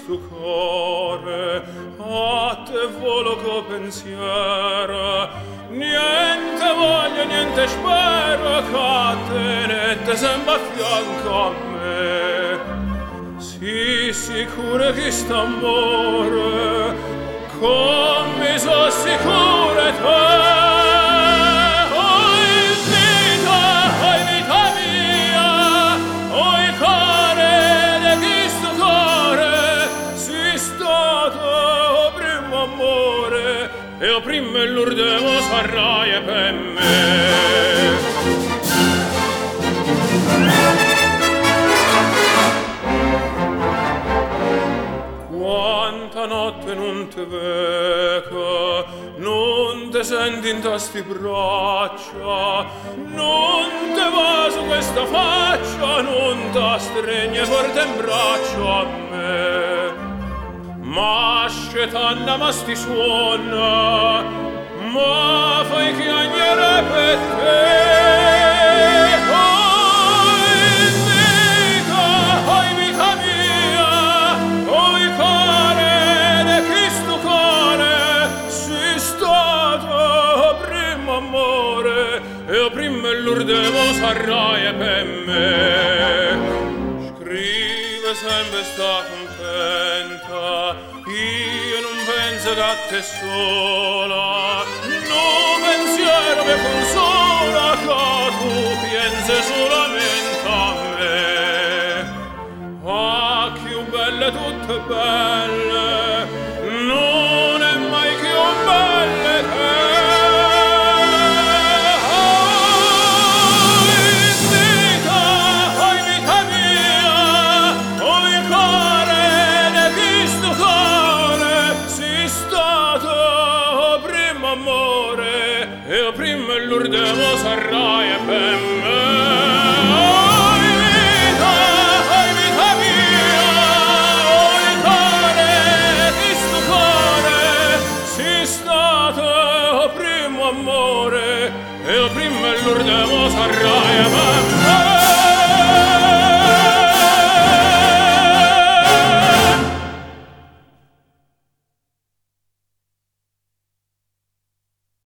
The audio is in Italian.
Cristo core, a te volo co pensiero, niente voglio, niente spero, che tenete sempre a fianco a me. Sì, sicuro che st'amore, come so sicure te. E o prima l'urdemo sarraia per me. Quanta notte non te veco, non te senti in tasti braccia, non te va su questa faccia, non te stregne forte in braccio a me. Ma scetanna ma sti suona, ma fai chiagnere per te. Oi vita mia, oi cuore de Cristo cuore, sei stato primo amore e prima l'urdevo sarraia per me. Scrive sempre sta contenta, io non penso che a te sola, no pensiero mi consola, che tu pensi solamente a me. Ah, più belle tutte belle, non è mai più belle te. E prima l'urdevo sarraia per me. Oi vita mia, oi cuore, Cristo cuore, sei stato primo amore, e prima l'urdevo sarraia per me.